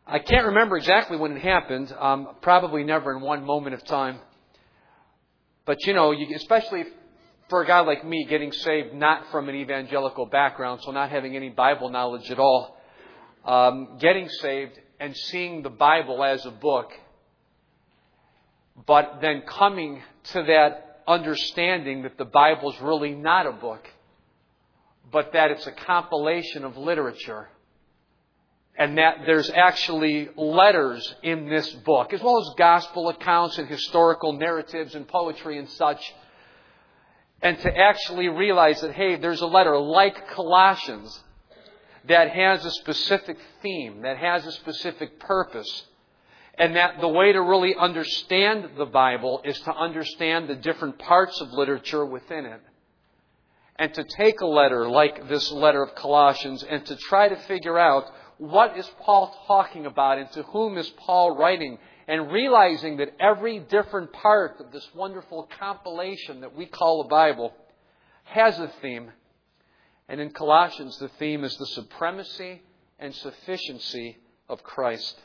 I can't remember exactly when it happened, probably never in one moment of time. But especially for a guy like me, getting saved not from an evangelical background, so not having any Bible knowledge at all, getting saved and seeing the Bible as a book, but then coming to that understanding that the Bible is really not a book, but that it's a compilation of literature. And that there's actually letters in this book, as well as gospel accounts and historical narratives and poetry and such. And to actually realize that, hey, there's a letter like Colossians that has a specific theme, that has a specific purpose. And that the way to really understand the Bible is to understand the different parts of literature within it. And to take a letter like this letter of Colossians and to try to figure out what is Paul talking about and to whom is Paul writing, and realizing that every different part of this wonderful compilation that we call the Bible has a theme. And in Colossians, the theme is the supremacy and sufficiency of Christ.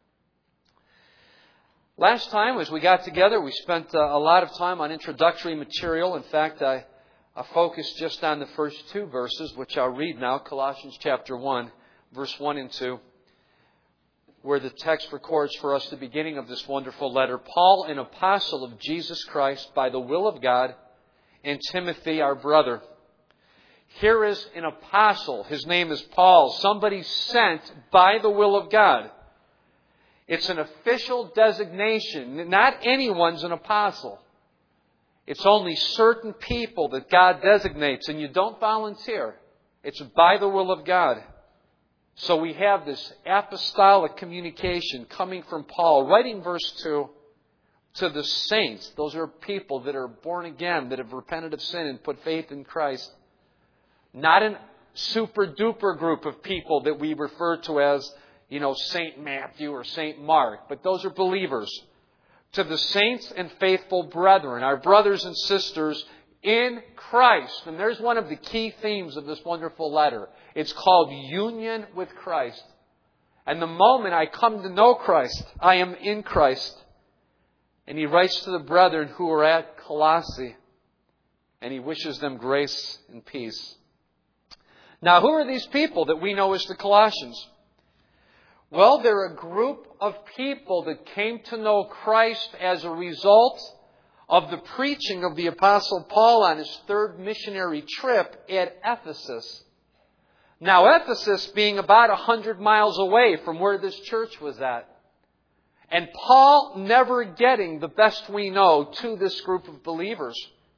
Last time, as we got together, we spent a lot of time on introductory material. In fact, I focused just on the first two verses, which I'll read now, Colossians chapter 1. Verse 1 and 2, where the text records for us the beginning of this wonderful letter. Paul, an apostle of Jesus Christ by the will of God, and Timothy, our brother. Here is an apostle. His name is Paul, somebody sent by the will of God. It's an official designation. Not anyone's an apostle. It's only certain people that God designates, and you don't volunteer. It's by the will of God. So we have this apostolic communication coming from Paul, writing verse 2, to the saints. Those are people that are born again, that have repented of sin and put faith in Christ. Not a super duper group of people that we refer to as, St. Matthew or St. Mark. But those are believers. To the saints and faithful brethren, our brothers and sisters in Christ. And there's one of the key themes of this wonderful letter. It's called union with Christ. And the moment I come to know Christ, I am in Christ. And he writes to the brethren who are at Colossae. And he wishes them grace and peace. Now, who are these people that we know as the Colossians? Well, they're a group of people that came to know Christ as a result of the preaching of the Apostle Paul on his third missionary trip at Ephesus. Now, Ephesus being about 100 miles away from where this church was at. And Paul never getting, the best we know, to this group of believers.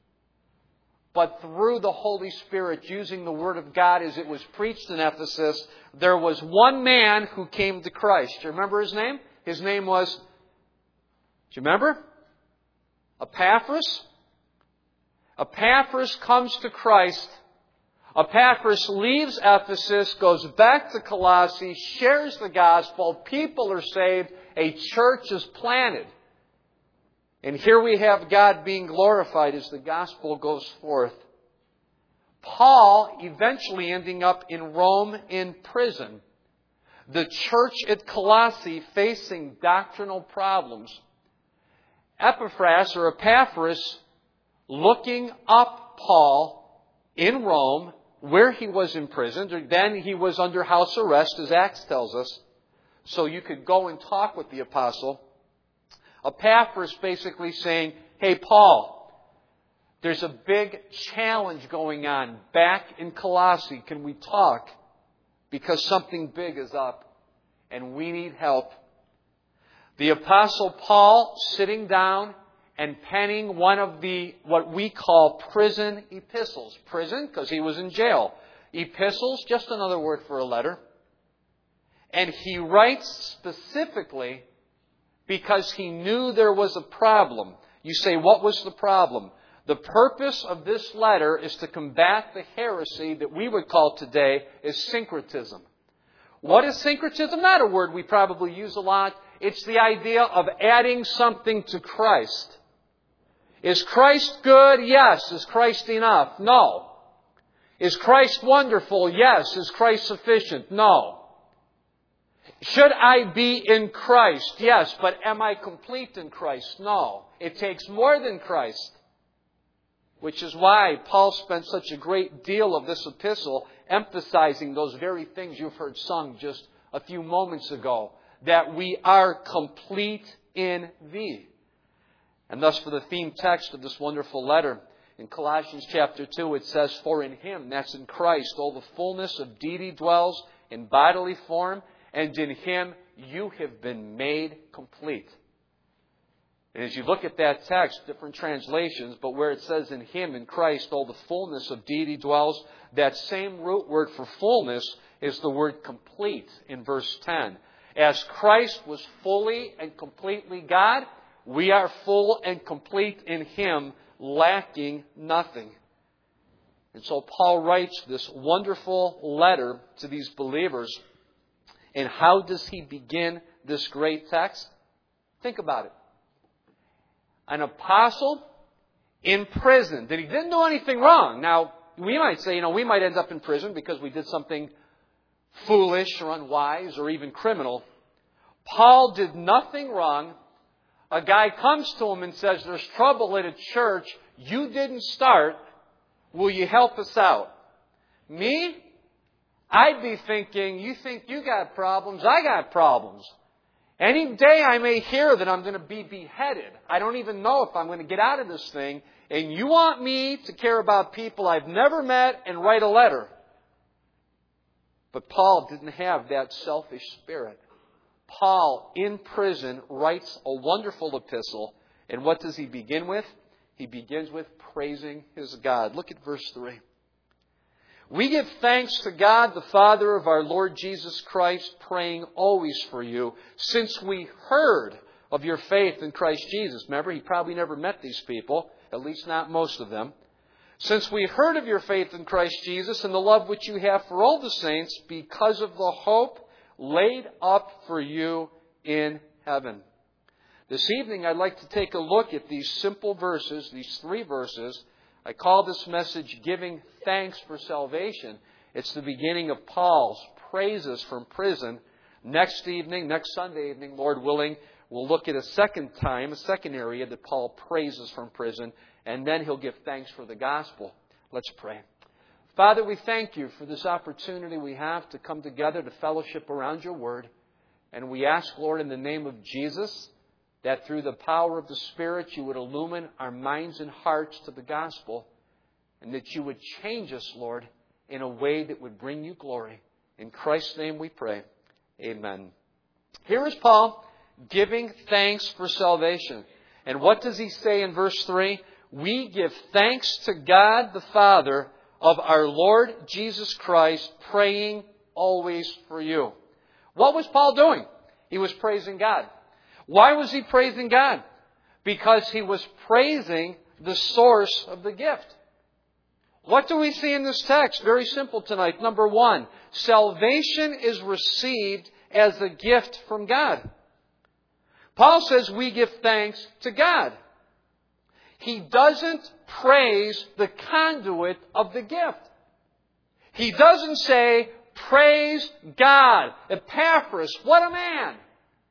But through the Holy Spirit, using the Word of God as it was preached in Ephesus, there was one man who came to Christ. Do you remember his name? His name was, do you remember? Epaphras. Epaphras comes to Christ. Epaphras leaves Ephesus, goes back to Colossae, shares the gospel, people are saved, a church is planted. And here we have God being glorified as the gospel goes forth. Paul eventually ending up in Rome in prison. The church at Colossae facing doctrinal problems. Epaphras looking up Paul in Rome, where he was imprisoned. Then he was under house arrest, as Acts tells us. So you could go and talk with the apostle. Epaphras basically saying, hey, Paul, there's a big challenge going on back in Colossae. Can we talk? Because something big is up and we need help. The Apostle Paul sitting down and penning one of the, what we call prison epistles. Prison, because he was in jail. Epistles, just another word for a letter. And he writes specifically because he knew there was a problem. You say, what was the problem? The purpose of this letter is to combat the heresy that we would call today as syncretism. What is syncretism? Not a word we probably use a lot. It's the idea of adding something to Christ. Is Christ good? Yes. Is Christ enough? No. Is Christ wonderful? Yes. Is Christ sufficient? No. Should I be in Christ? Yes, but am I complete in Christ? No. It takes more than Christ. Which is why Paul spent such a great deal of this epistle emphasizing those very things you've heard sung just a few moments ago. That we are complete in Thee. And thus for the theme text of this wonderful letter, in Colossians chapter 2 it says, "For in Him," that's in Christ, "all the fullness of deity dwells in bodily form, and in Him you have been made complete." And as you look at that text, different translations, but where it says in Him, in Christ, all the fullness of deity dwells, that same root word for fullness is the word complete in verse 10. As Christ was fully and completely God, we are full and complete in Him, lacking nothing. And so Paul writes this wonderful letter to these believers. And how does he begin this great text? Think about it. An apostle in prison, that he didn't do anything wrong. Now, we might say, we might end up in prison because we did something foolish or unwise or even criminal. Paul did nothing wrong. A guy comes to him and says, "There's trouble at a church you didn't start. Will you help us out?" Me? I'd be thinking, you think you got problems? I got problems. Any day I may hear that I'm going to be beheaded. I don't even know if I'm going to get out of this thing. And you want me to care about people I've never met and write a letter. But Paul didn't have that selfish spirit. Paul, in prison, writes a wonderful epistle. And what does he begin with? He begins with praising his God. Look at verse 3. "We give thanks to God, the Father of our Lord Jesus Christ, praying always for you, since we heard of your faith in Christ Jesus." Remember, he probably never met these people, at least not most of them. "Since we heard of your faith in Christ Jesus and the love which you have for all the saints, because of the hope laid up for you in heaven." This evening, I'd like to take a look at these simple verses, these 3 verses. I call this message "Giving Thanks for Salvation." It's the beginning of Paul's praises from prison. Next Sunday evening, Lord willing, we'll look at a second area that Paul praises from prison, and then he'll give thanks for the gospel. Let's pray. Father, we thank you for this opportunity we have to come together to fellowship around your word. And we ask, Lord, in the name of Jesus, that through the power of the Spirit, you would illumine our minds and hearts to the gospel, and that you would change us, Lord, in a way that would bring you glory. In Christ's name we pray. Amen. Here is Paul giving thanks for salvation. And what does he say in verse 3? "We give thanks to God the Father of our Lord Jesus Christ, praying always for you." What was Paul doing? He was praising God. Why was he praising God? Because he was praising the source of the gift. What do we see in this text? Very simple tonight. Number 1, salvation is received as a gift from God. Paul says we give thanks to God. He doesn't praise the conduit of the gift. He doesn't say, "Praise God. Epaphras, what a man."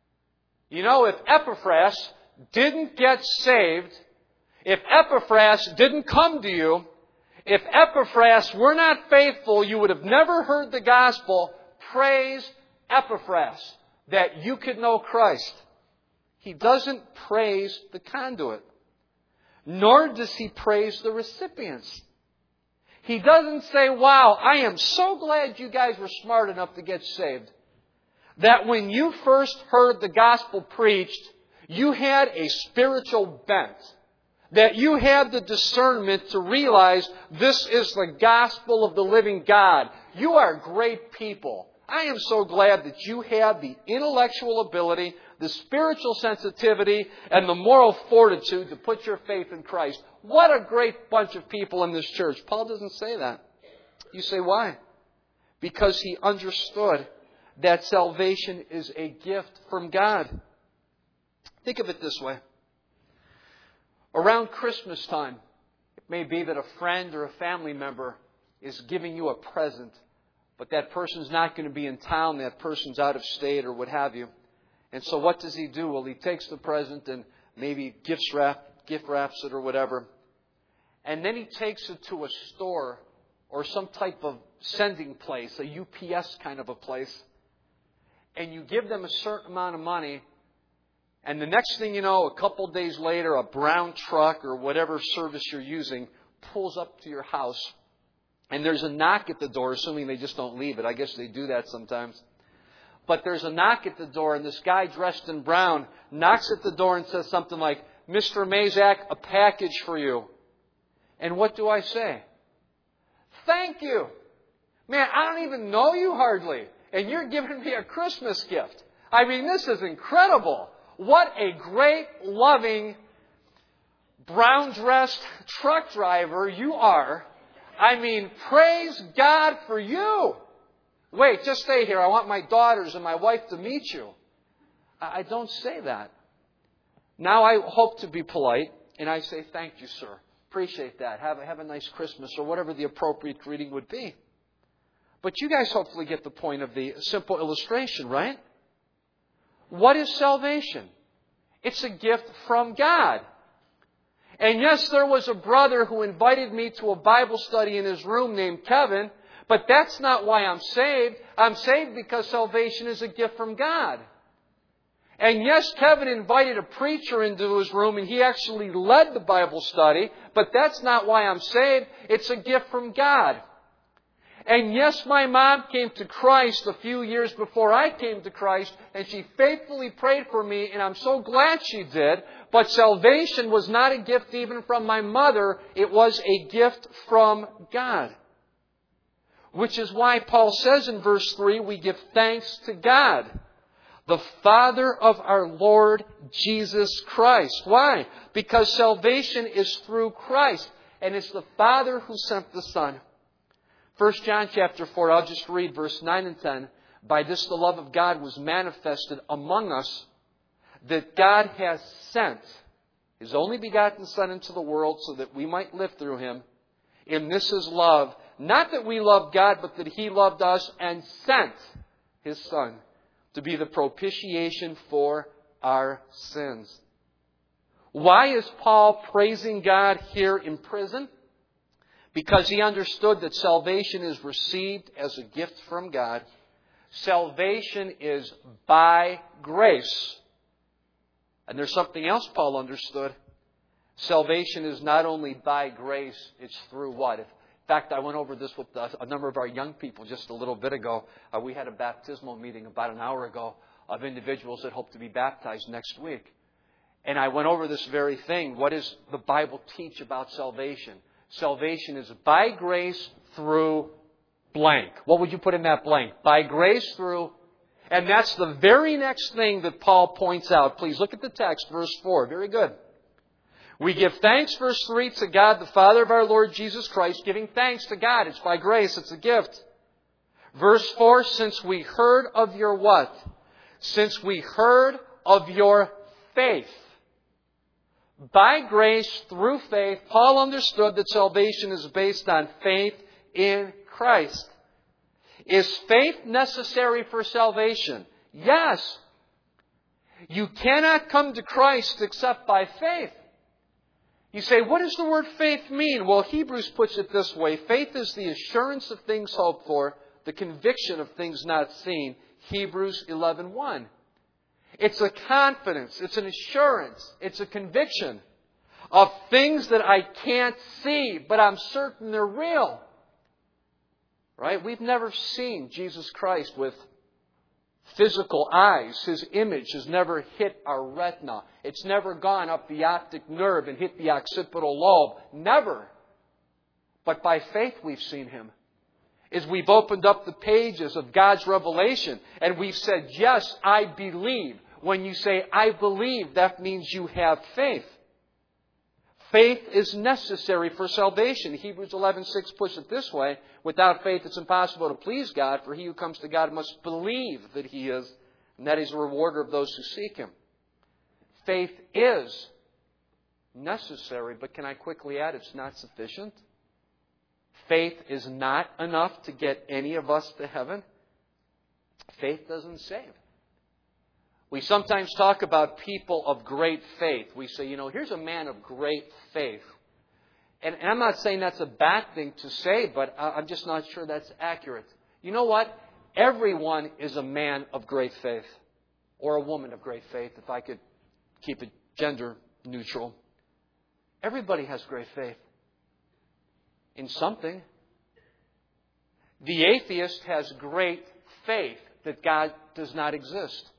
If Epaphras didn't get saved, if Epaphras didn't come to you, if Epaphras were not faithful, you would have never heard the gospel. Praise Epaphras, that you could know Christ. He doesn't praise the conduit, nor does he praise the recipients. He doesn't say, "Wow, I am so glad you guys were smart enough to get saved. That when you first heard the gospel preached, you had a spiritual bent. That you had the discernment to realize this is the gospel of the living God. You are great people. I am so glad that you had the intellectual ability, the spiritual sensitivity, and the moral fortitude to put your faith in Christ. What a great bunch of people in this church." Paul doesn't say that. You say, why? Because he understood that salvation is a gift from God. Think of it this way. Around Christmas time, it may be that a friend or a family member is giving you a present but that person's not going to be in town. That person's out of state or what have you. And so what does he do? Well, he takes the present and maybe gift wraps it or whatever. And then he takes it to a store or some type of sending place, a UPS kind of a place. And you give them a certain amount of money. And the next thing you know, a couple days later, a brown truck or whatever service you're using pulls up to your house. And there's a knock at the door, assuming they just don't leave it. I guess they do that sometimes. But there's a knock at the door, and this guy dressed in brown knocks at the door and says something like, "Mr. Mazak, a package for you." And what do I say? "Thank you. Man, I don't even know you hardly. And you're giving me a Christmas gift. I mean, this is incredible. What a great, loving, brown-dressed truck driver you are. I mean, praise God for you. Wait, just stay here. I want my daughters and my wife to meet you." I don't say that. Now I hope to be polite, and I say, "Thank you, sir. Appreciate that. Have a nice Christmas," or whatever the appropriate greeting would be. But you guys hopefully get the point of the simple illustration, right? What is salvation? It's a gift from God. And yes, there was a brother who invited me to a Bible study in his room named Kevin, but that's not why I'm saved. I'm saved because salvation is a gift from God. And yes, Kevin invited a preacher into his room and he actually led the Bible study, but that's not why I'm saved. It's a gift from God. And yes, my mom came to Christ a few years before I came to Christ, and she faithfully prayed for me, and I'm so glad she did. But salvation was not a gift even from my mother. It was a gift from God. Which is why Paul says in verse 3, we give thanks to God, the Father of our Lord Jesus Christ. Why? Because salvation is through Christ, and it's the Father who sent the Son. 1 John chapter 4, I'll just read verse 9 and 10. "By this the love of God was manifested among us, that God has sent His only begotten Son into the world so that we might live through Him. And this is love, not that we loved God, but that He loved us and sent His Son to be the propitiation for our sins." Why is Paul praising God here in prison? Because he understood that salvation is received as a gift from God. Salvation is by grace. And there's something else Paul understood. Salvation is not only by grace, it's through what? In fact, I went over this with a number of our young people just a little bit ago. We had a baptismal meeting about an hour ago of individuals that hope to be baptized next week. And I went over this very thing. What does the Bible teach about salvation? Salvation is by grace through blank. What would you put in that blank? By grace through. And that's the very next thing that Paul points out. Please look at the text, verse 4. Very good. "We give thanks," verse 3, "to God, the Father of our Lord Jesus Christ." Giving thanks to God. It's by grace. It's a gift. Verse 4, "Since we heard of your" what? "Since we heard of your faith." By grace, through faith, Paul understood that salvation is based on faith in Christ. Is faith necessary for salvation? Yes. You cannot come to Christ except by faith. You say, what does the word faith mean? Well, Hebrews puts it this way. Faith is the assurance of things hoped for, the conviction of things not seen. Hebrews 11:1. It's a confidence. It's an assurance. It's a conviction of things that I can't see, but I'm certain they're real. Right? We've never seen Jesus Christ with physical eyes. His image has never hit our retina. It's never gone up the optic nerve and hit the occipital lobe. Never. But by faith we've seen Him. As we've opened up the pages of God's revelation and we've said, yes, I believe. When you say, I believe, that means you have faith. Faith is necessary for salvation. Hebrews 11:6 puts it this way. Without faith, it's impossible to please God, for he who comes to God must believe that He is, and that He's a rewarder of those who seek Him. Faith is necessary, but can I quickly add, it's not sufficient? faith is not enough to get any of us to heaven, faith doesn't save. We sometimes talk about people of great faith. We say, here's a man of great faith. And I'm not saying that's a bad thing to say, but I'm just not sure that's accurate. You know what? Everyone is a man of great faith. Or a woman of great faith, if I could keep it gender neutral. Everybody has great faith. In something. The atheist has great faith that God does not exist.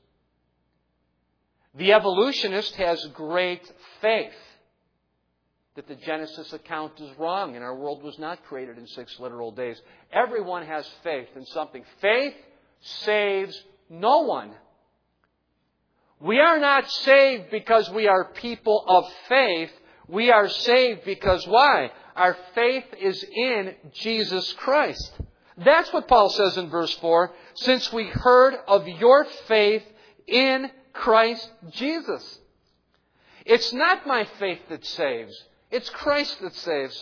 The evolutionist has great faith that the Genesis account is wrong and our world was not created in 6 literal days. Everyone has faith in something. Faith saves no one. We are not saved because we are people of faith. We are saved because why? Our faith is in Jesus Christ. That's what Paul says in verse 4. Since we heard of your faith in Christ Jesus. It's not my faith that saves. It's Christ that saves.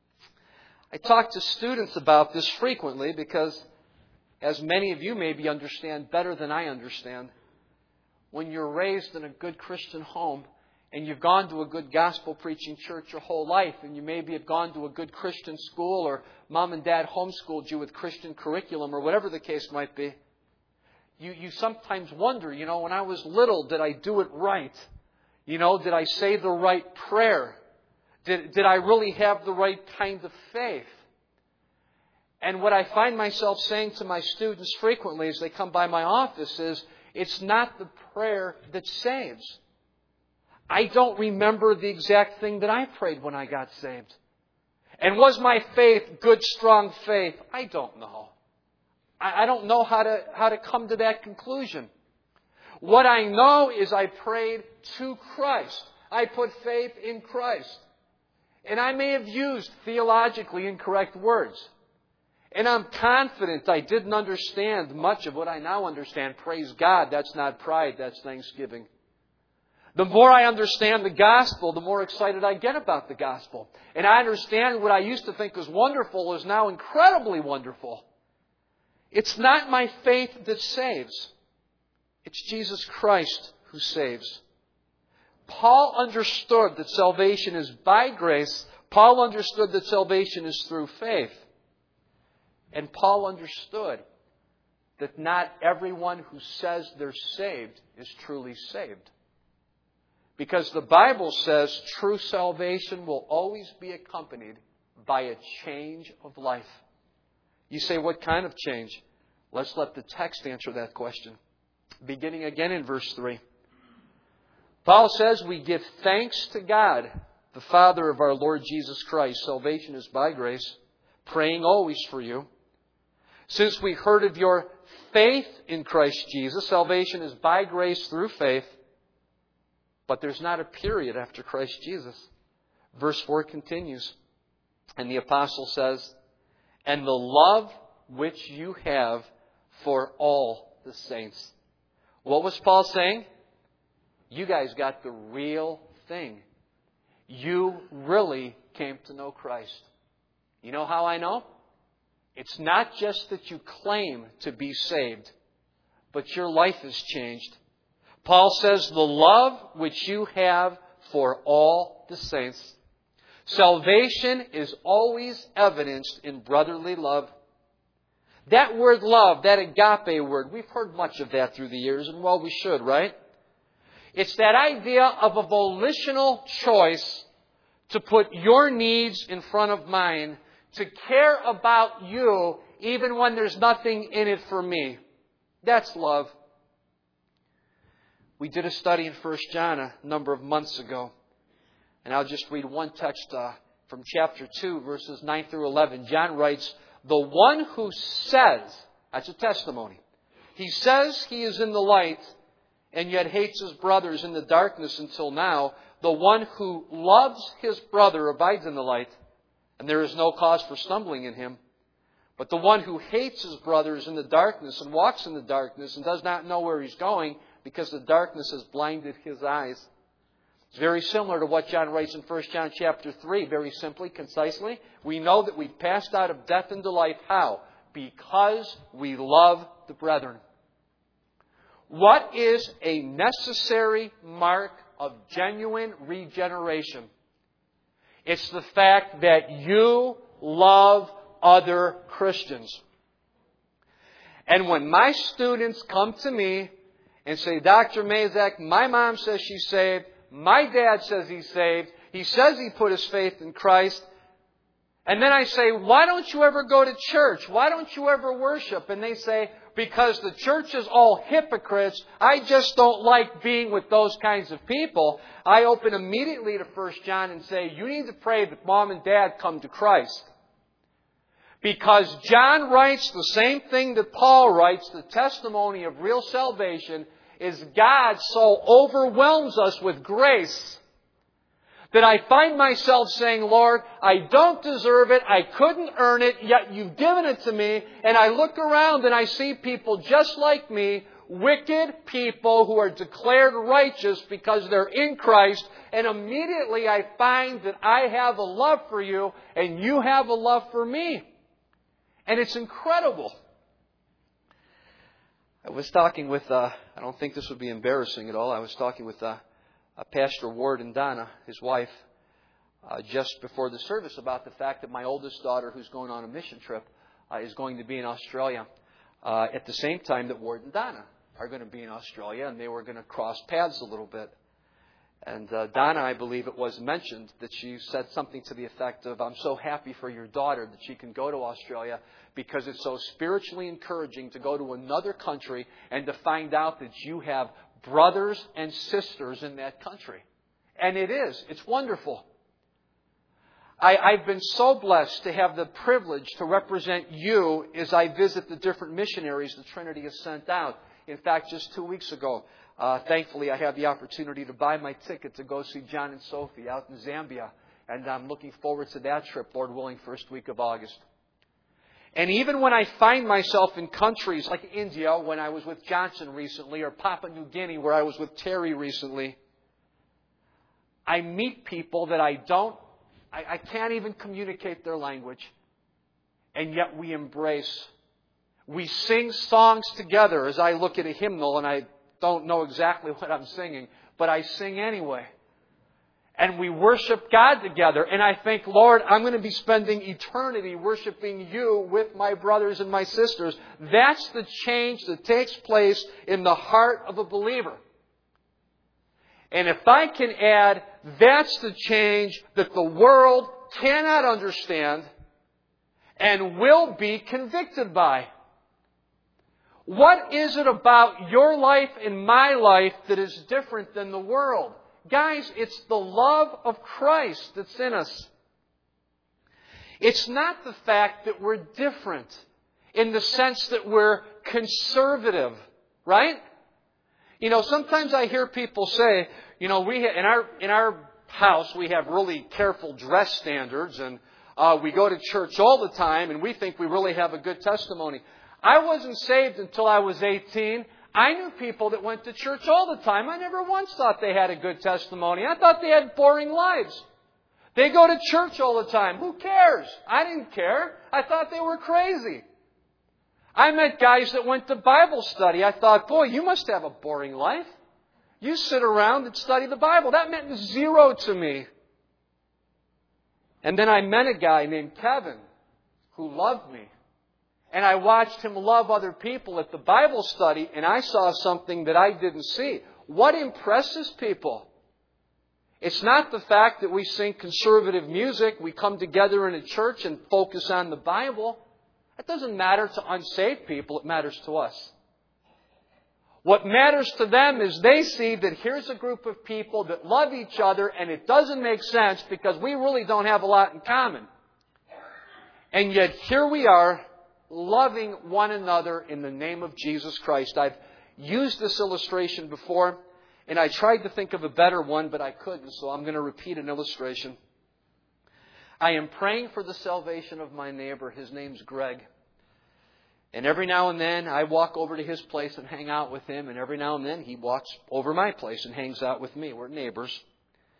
I talk to students about this frequently because, as many of you maybe understand better than I understand, when you're raised in a good Christian home and you've gone to a good gospel preaching church your whole life and you maybe have gone to a good Christian school or mom and dad homeschooled you with Christian curriculum or whatever the case might be, you sometimes wonder, when I was little, did I do it right? Did I say the right prayer? Did I really have the right kind of faith? And what I find myself saying to my students frequently as they come by my office is, it's not the prayer that saves. I don't remember the exact thing that I prayed when I got saved. And was my faith good, strong faith? I don't know. I don't know how to come to that conclusion. What I know is I prayed to Christ. I put faith in Christ. And I may have used theologically incorrect words. And I'm confident I didn't understand much of what I now understand. Praise God, that's not pride, that's thanksgiving. The more I understand the gospel, the more excited I get about the gospel. And I understand what I used to think was wonderful is now incredibly wonderful. It's not my faith that saves. It's Jesus Christ who saves. Paul understood that salvation is by grace. Paul understood that salvation is through faith. And Paul understood that not everyone who says they're saved is truly saved. Because the Bible says true salvation will always be accompanied by a change of life. You say, what kind of change? Let's let the text answer that question. Beginning again in verse 3. Paul says, we give thanks to God, the Father of our Lord Jesus Christ. Salvation is by grace, praying always for you. Since we heard of your faith in Christ Jesus, salvation is by grace through faith. But there's not a period after Christ Jesus. Verse 4 continues. And the apostle says, and the love which you have for all the saints. What was Paul saying? You guys got the real thing. You really came to know Christ. You know how I know? It's not just that you claim to be saved, but your life has changed. Paul says, the love which you have for all the saints. Salvation is always evidenced in brotherly love. That word love, that agape word, we've heard much of that through the years, and well, we should, right? It's that idea of a volitional choice to put your needs in front of mine, to care about you even when there's nothing in it for me. That's love. We did a study in 1 John a number of months ago. And I'll just read one text from chapter 2, verses 9 through 11. John writes, the one who says, that's a testimony. He says he is in the light and yet hates his brothers in the darkness until now. The one who loves his brother abides in the light, and there is no cause for stumbling in him. But the one who hates his brother is in the darkness and walks in the darkness and does not know where he's going, because the darkness has blinded his eyes. It's very similar to what John writes in 1 John chapter 3, very simply, concisely. We know that we've passed out of death into life. How? Because we love the brethren. What is a necessary mark of genuine regeneration? It's the fact that you love other Christians. And when my students come to me and say, Dr. Mazak, my mom says she's saved, my dad says he's saved, he says he put his faith in Christ, and then I say, why don't you ever go to church? Why don't you ever worship? And they say, because the church is all hypocrites. I just don't like being with those kinds of people. I open immediately to 1 John and say, you need to pray that mom and dad come to Christ. Because John writes the same thing that Paul writes, the testimony of real salvation is God so overwhelms us with grace that I find myself saying, Lord, I don't deserve it, I couldn't earn it, yet you've given it to me. And I look around and I see people just like me, wicked people who are declared righteous because they're in Christ. And immediately I find that I have a love for you and you have a love for me. And it's incredible. I was talking with, I don't think this would be embarrassing at all, I was talking with Pastor Ward and Donna, his wife, just before the service about the fact that my oldest daughter, who's going on a mission trip, is going to be in Australia at the same time that Ward and Donna are going to be in Australia, and they were going to cross paths a little bit. And Donna, I believe it was mentioned that she said something to the effect of, I'm so happy for your daughter that she can go to Australia because it's so spiritually encouraging to go to another country and to find out that you have brothers and sisters in that country. And it is. It's wonderful. I've been so blessed to have the privilege to represent you as I visit the different missionaries the Trinity has sent out. In fact, just 2 weeks ago, thankfully I had the opportunity to buy my ticket to go see John and Sophie out in Zambia. And I'm looking forward to that trip, Lord willing, first week of August. And even when I find myself in countries like India, when I was with Johnson recently, or Papua New Guinea, where I was with Terry recently, I meet people that I can't even communicate their language. And yet we embrace. We sing songs together as I look at a hymnal, and I don't know exactly what I'm singing, but I sing anyway. And we worship God together. And I think, Lord, I'm going to be spending eternity worshiping you with my brothers and my sisters. That's the change that takes place in the heart of a believer. And if I can add, that's the change that the world cannot understand and will be convicted by. What is it about your life and my life that is different than the world? Guys, it's the love of Christ that's in us. It's not the fact that we're different in the sense that we're conservative, right? You know, sometimes I hear people say, you know, in our house we have really careful dress standards, and we go to church all the time, and we think we really have a good testimony. I wasn't saved until I was 18. I knew people that went to church all the time. I never once thought they had a good testimony. I thought they had boring lives. They go to church all the time. Who cares? I didn't care. I thought they were crazy. I met guys that went to Bible study. I thought, boy, you must have a boring life. You sit around and study the Bible. That meant zero to me. And then I met a guy named Kevin who loved me. And I watched him love other people at the Bible study, and I saw something that I didn't see. What impresses people? It's not the fact that we sing conservative music, we come together in a church and focus on the Bible. That doesn't matter to unsaved people, it matters to us. What matters to them is they see that here's a group of people that love each other, and it doesn't make sense because we really don't have a lot in common. And yet here we are, loving one another in the name of Jesus Christ. I've used this illustration before, and I tried to think of a better one, but I couldn't, so I'm going to repeat an illustration. I am praying for the salvation of my neighbor. His name's Greg. And every now and then I walk over to his place and hang out with him, and every now and then he walks over my place and hangs out with me. We're neighbors.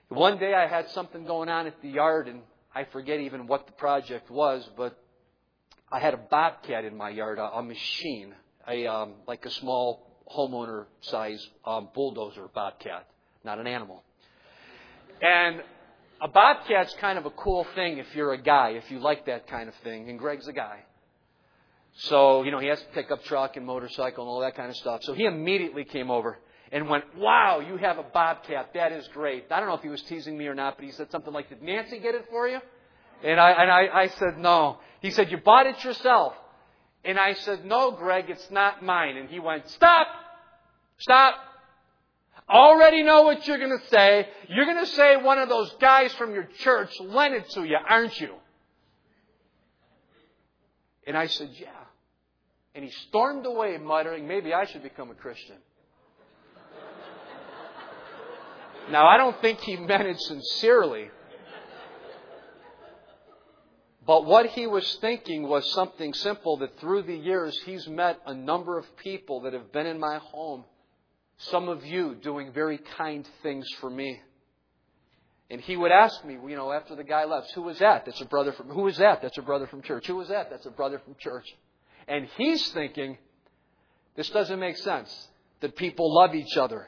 One day I had something going on at the yard, and I forget even what the project was, but I had a bobcat in my yard, a machine, like a small homeowner-size bulldozer bobcat, not an animal. And a bobcat's kind of a cool thing if you're a guy, if you like that kind of thing, and Greg's a guy. So, he has to pick up truck and motorcycle and all that kind of stuff. So he immediately came over and went, "Wow, you have a bobcat. That is great." I don't know if he was teasing me or not, but he said something like, "Did Nancy get it for you?" And I said, "No." He said, "You bought it yourself." And I said, "No, Greg, it's not mine." And he went, "Stop! Stop! I already know what you're going to say. You're going to say one of those guys from your church lent it to you, aren't you?" And I said, "Yeah." And he stormed away muttering, "Maybe I should become a Christian." Now, I don't think he meant it sincerely. But what he was thinking was something simple, that through the years he's met a number of people that have been in my home. Some of you doing very kind things for me. And he would ask me, after the guy left, "Who was that?" "That's a brother from..." "Who was that?" "That's a brother from church." "Who was that?" "That's a brother from church." And he's thinking, this doesn't make sense, that people love each other.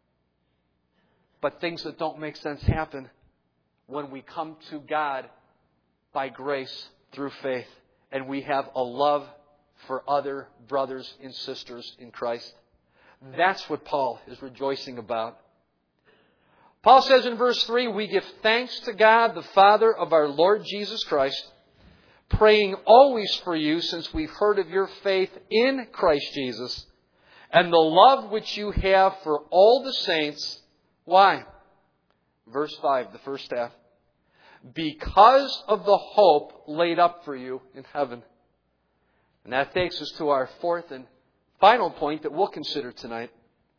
But things that don't make sense happen when we come to God by grace through faith, and we have a love for other brothers and sisters in Christ. That's what Paul is rejoicing about. Paul says in verse 3, "We give thanks to God, the Father of our Lord Jesus Christ, praying always for you, since we've heard of your faith in Christ Jesus and the love which you have for all the saints." Why? Verse 5, the first half. "Because of the hope laid up for you in heaven." And that takes us to our fourth and final point that we'll consider tonight.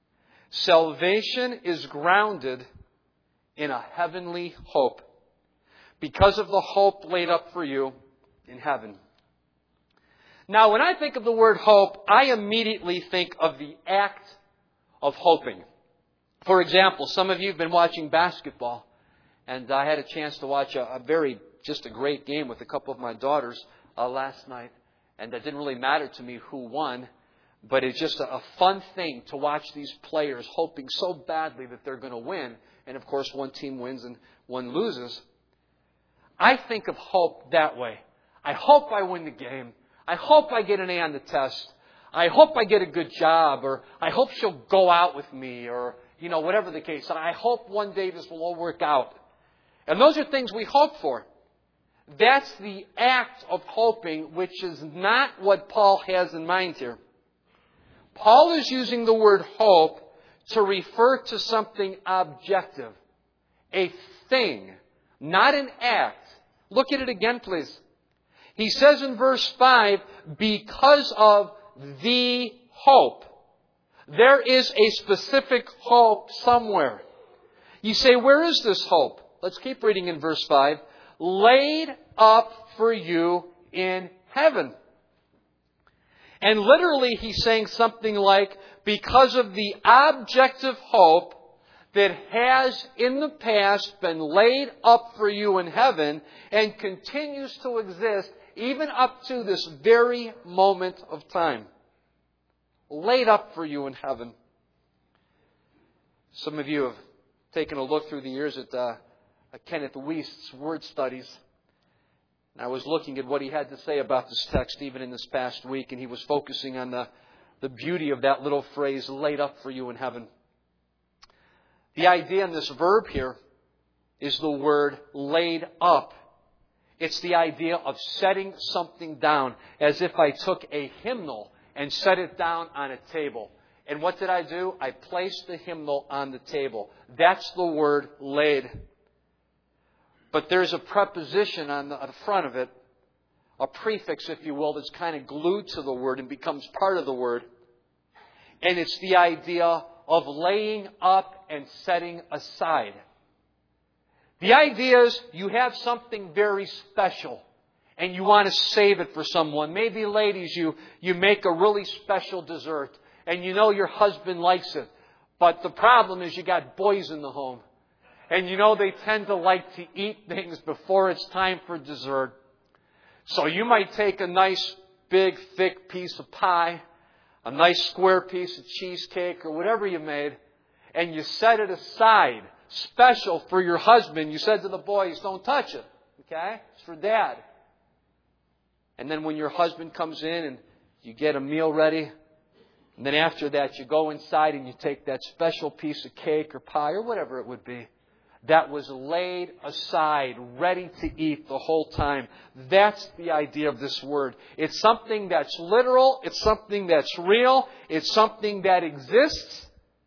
Salvation is grounded in a heavenly hope. Because of the hope laid up for you in heaven. Now, when I think of the word hope, I immediately think of the act of hoping. For example, some of you have been watching basketball, and I had a chance to watch a great game with a couple of my daughters last night, and it didn't really matter to me who won, but it's just a fun thing to watch these players hoping so badly that they're going to win, and of course one team wins and one loses. I think of hope that way. I hope I win the game. I hope I get an A on the test. I hope I get a good job, or I hope she'll go out with me, or whatever the case. I hope one day this will all work out. And those are things we hope for. That's the act of hoping, which is not what Paul has in mind here. Paul is using the word hope to refer to something objective. A thing, not an act. Look at it again, please. He says in verse 5, "Because of the hope." There is a specific hope somewhere. You say, where is this hope? Let's keep reading in verse 5. "Laid up for you in heaven." And literally he's saying something like, because of the objective hope that has in the past been laid up for you in heaven and continues to exist even up to this very moment of time. Laid up for you in heaven. Some of you have taken a look through the years at Kenneth Wuest's word studies. And I was looking at what he had to say about this text even in this past week, and he was focusing on the beauty of that little phrase, "laid up for you in heaven." The idea in this verb here is the word laid up. It's the idea of setting something down, as if I took a hymnal and set it down on a table. And what did I do? I placed the hymnal on the table. That's the word laid. But there's a preposition on the front of it, a prefix, if you will, that's kind of glued to the word and becomes part of the word. And it's the idea of laying up and setting aside. The idea is you have something very special and you want to save it for someone. Maybe, ladies, you make a really special dessert and you know your husband likes it. But the problem is you got boys in the home. And they tend to like to eat things before it's time for dessert. So you might take a nice, big, thick piece of pie, a nice square piece of cheesecake, or whatever you made, and you set it aside, special for your husband. You said to the boys, don't touch it. Okay? It's for Dad. And then when your husband comes in and you get a meal ready, and then after that you go inside and you take that special piece of cake or pie or whatever it would be that was laid aside, ready to eat the whole time. That's the idea of this word. It's something that's literal. It's something that's real. It's something that exists.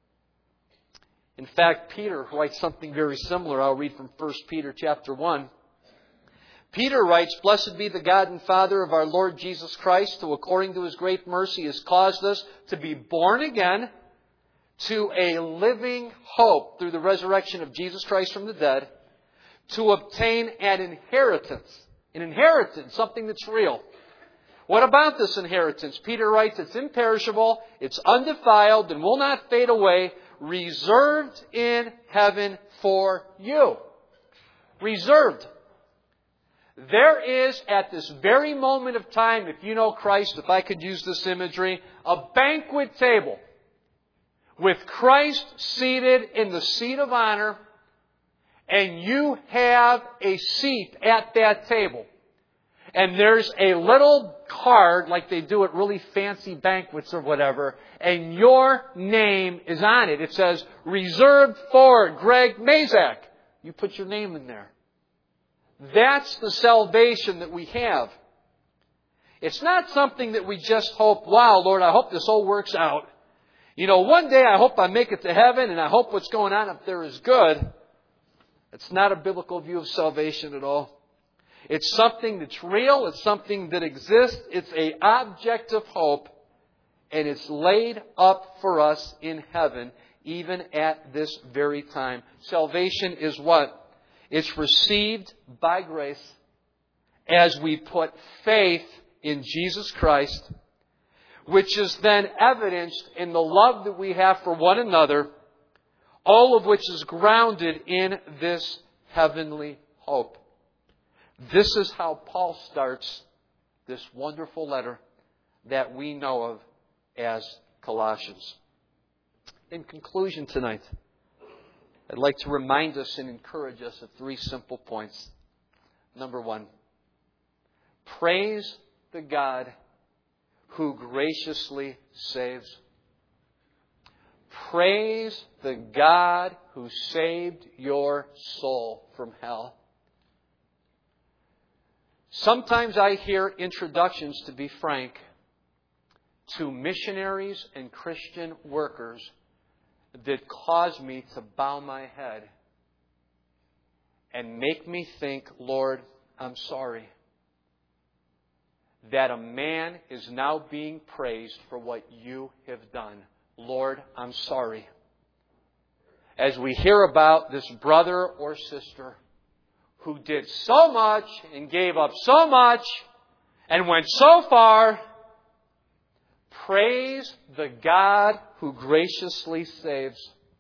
In fact, Peter writes something very similar. I'll read from 1 Peter chapter 1. Peter writes, "Blessed be the God and Father of our Lord Jesus Christ, who according to His great mercy has caused us to be born again to a living hope through the resurrection of Jesus Christ from the dead, to obtain an inheritance. An inheritance, something that's real. What about this inheritance? Peter writes, it's imperishable, it's undefiled, and will not fade away, reserved in heaven for you." Reserved. There is, at this very moment of time, if you know Christ, if I could use this imagery, a banquet table with Christ seated in the seat of honor, and you have a seat at that table. And there's a little card, like they do at really fancy banquets or whatever, and your name is on it. It says, "Reserved for Greg Mazak." You put your name in there. That's the salvation that we have. It's not something that we just hope, wow, Lord, I hope this all works out. One day I hope I make it to heaven and I hope what's going on up there is good. It's not a biblical view of salvation at all. It's something that's real. It's something that exists. It's an object of hope. And it's laid up for us in heaven, even at this very time. Salvation is what? It's received by grace as we put faith in Jesus Christ, which is then evidenced in the love that we have for one another, all of which is grounded in this heavenly hope. This is how Paul starts this wonderful letter that we know of as Colossians. In conclusion tonight, I'd like to remind us and encourage us of 3 simple points. Number 1, praise the God who graciously saves. Praise the God who saved your soul from hell. Sometimes I hear introductions, to be frank, to missionaries and Christian workers that cause me to bow my head and make me think, Lord, I'm sorry that a man is now being praised for what you have done. Lord, I'm sorry. As we hear about this brother or sister who did so much and gave up so much and went so far, praise the God who graciously saves.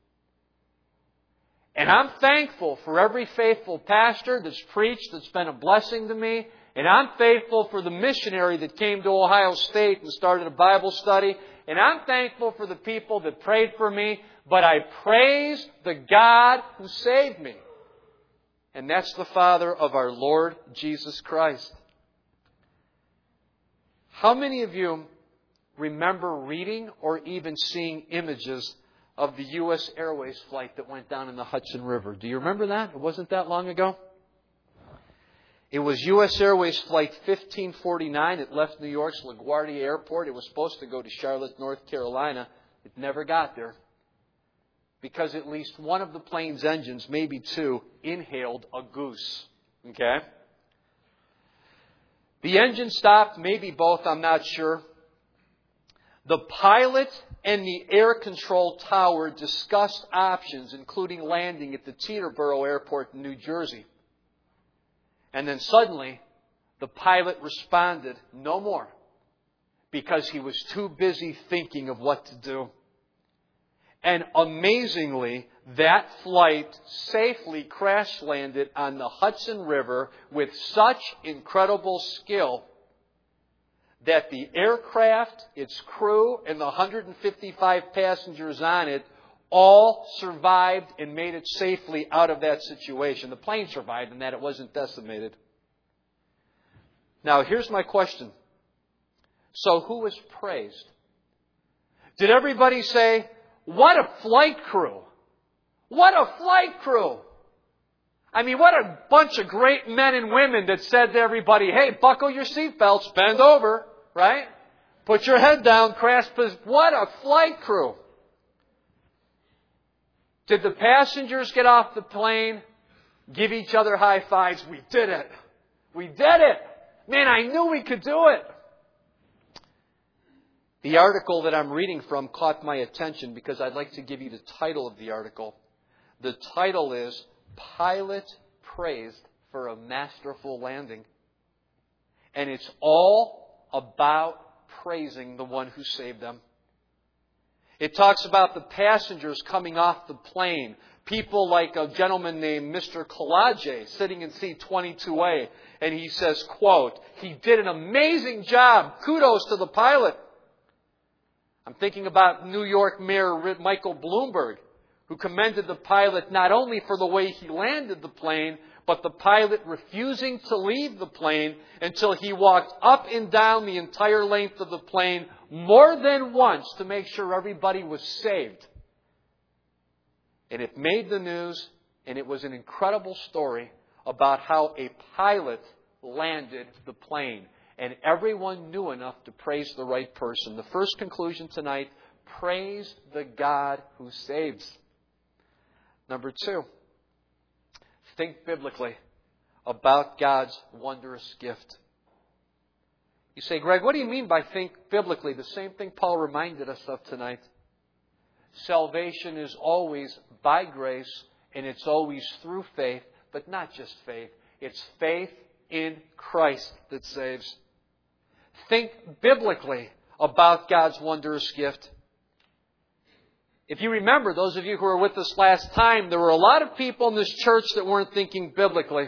And I'm thankful for every faithful pastor that's preached, that's been a blessing to me. And I'm thankful for the missionary that came to Ohio State and started a Bible study. And I'm thankful for the people that prayed for me. But I praise the God who saved me. And that's the Father of our Lord Jesus Christ. How many of you remember reading or even seeing images of the U.S. Airways flight that went down in the Hudson River? Do you remember that? It wasn't that long ago. It was U.S. Airways Flight 1549. It left New York's LaGuardia Airport. It was supposed to go to Charlotte, North Carolina. It never got there because at least one of the plane's engines, maybe 2, inhaled a goose. Okay? The engine stopped, maybe both, I'm not sure. The pilot and the air control tower discussed options, including landing at the Teterboro Airport in New Jersey. And then suddenly, the pilot responded, no more, because he was too busy thinking of what to do. And amazingly, that flight safely crash landed on the Hudson River with such incredible skill that the aircraft, its crew, and the 155 passengers on it all survived and made it safely out of that situation. The plane survived in that it wasn't decimated. Now, here's my question. So who was praised? Did everybody say, "What a flight crew! What a flight crew!" I mean, what a bunch of great men and women that said to everybody, "Hey, buckle your seatbelts, bend over, right? Put your head down, crash." What a flight crew. Did the passengers get off the plane, give each other high fives? "We did it. We did it. Man, I knew we could do it." The article that I'm reading from caught my attention because I'd like to give you the title of the article. The title is "Pilot Praised for a Masterful Landing." And it's all about praising the one who saved them. It talks about the passengers coming off the plane. People like a gentleman named Mr. Kalaje sitting in seat 22A. And he says, quote, "He did an amazing job. Kudos to the pilot." I'm thinking about New York Mayor Michael Bloomberg, who commended the pilot not only for the way he landed the plane, but the pilot refusing to leave the plane until he walked up and down the entire length of the plane more than once to make sure everybody was saved. And it made the news, and it was an incredible story about how a pilot landed the plane. And everyone knew enough to praise the right person. The first conclusion tonight, praise the God who saves. Number two, think biblically about God's wondrous gift. You say, "Greg, what do you mean by think biblically?" The same thing Paul reminded us of tonight. Salvation is always by grace, and it's always through faith, but not just faith. It's faith in Christ that saves. Think biblically about God's wondrous gift. If you remember, those of you who were with us last time, there were a lot of people in this church that weren't thinking biblically.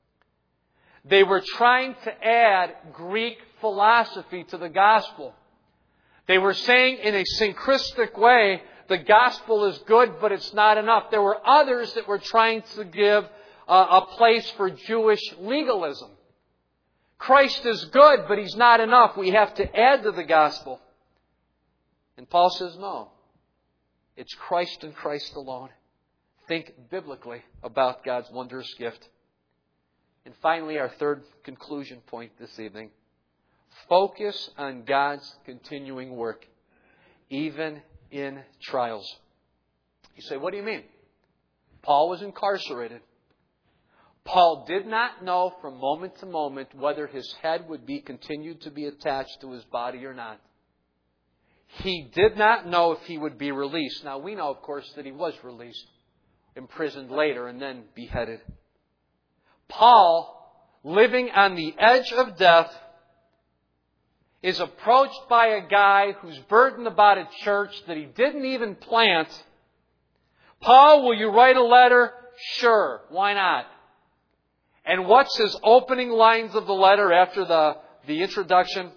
They were trying to add Greek philosophy to the gospel. They were saying in a syncretic way, the gospel is good, but it's not enough. There were others that were trying to give a place for Jewish legalism. Christ is good, but He's not enough. We have to add to the gospel. And Paul says, no. It's Christ and Christ alone. Think biblically about God's wondrous gift. And finally, our third conclusion point this evening. Focus on God's continuing work, even in trials. You say, what do you mean? Paul was incarcerated. Paul did not know from moment to moment whether his head would be continued to be attached to his body or not. He did not know if he would be released. Now, we know, of course, that he was released, imprisoned later, and then beheaded. Paul, living on the edge of death, is approached by a guy who's burdened about a church that he didn't even plant. Paul, will you write a letter? Sure, why not? And what's his opening lines of the letter after the introduction?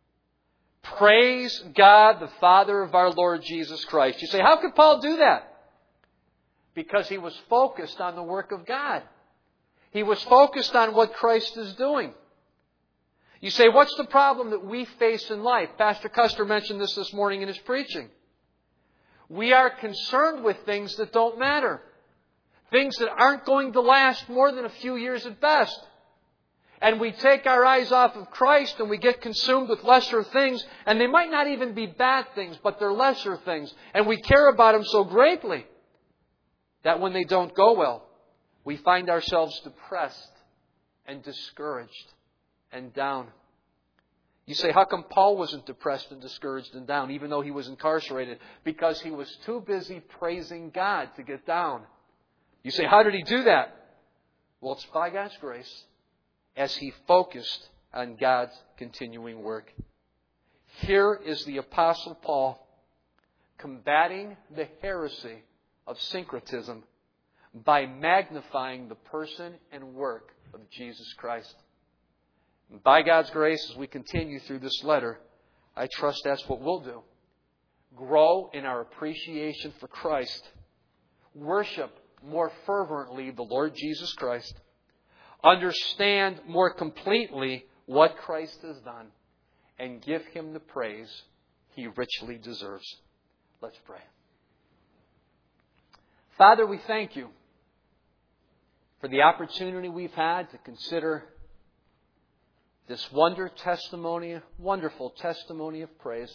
Praise God, the Father of our Lord Jesus Christ. You say, how could Paul do that? Because he was focused on the work of God. He was focused on what Christ is doing. You say, what's the problem that we face in life? Pastor Custer mentioned this morning in his preaching. We are concerned with things that don't matter. Things that aren't going to last more than a few years at best. And we take our eyes off of Christ and we get consumed with lesser things. And they might not even be bad things, but they're lesser things. And we care about them so greatly that when they don't go well, we find ourselves depressed and discouraged and down. You say, how come Paul wasn't depressed and discouraged and down, even though he was incarcerated? Because he was too busy praising God to get down. You say, how did he do that? Well, it's by God's grace, as he focused on God's continuing work. Here is the Apostle Paul combating the heresy of syncretism by magnifying the person and work of Jesus Christ. And by God's grace, as we continue through this letter, I trust that's what we'll do. Grow in our appreciation for Christ. Worship more fervently the Lord Jesus Christ. Understand more completely what Christ has done. And give Him the praise He richly deserves. Let's pray. Father, we thank You for the opportunity we've had to consider this wonderful testimony of praise.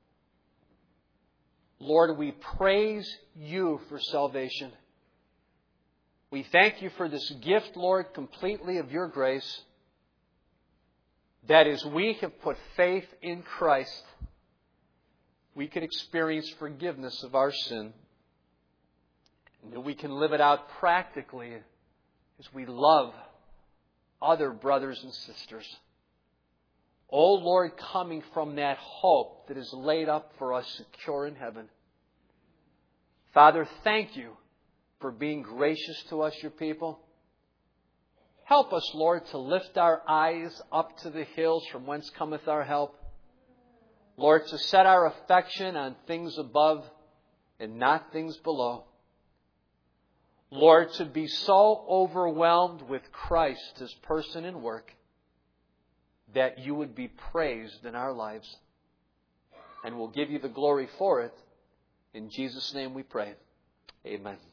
Lord, we praise You for salvation. We thank You for this gift, Lord, completely of Your grace. That as we have put faith in Christ, we can experience forgiveness of our sin. And that we can live it out practically as we love other brothers and sisters. Oh Lord, coming from that hope that is laid up for us secure in heaven. Father, thank You for being gracious to us, Your people. Help us, Lord, to lift our eyes up to the hills from whence cometh our help. Lord, to set our affection on things above and not things below. Lord, to be so overwhelmed with Christ, His person and work, that You would be praised in our lives. And we'll give You the glory for it. In Jesus' name we pray. Amen.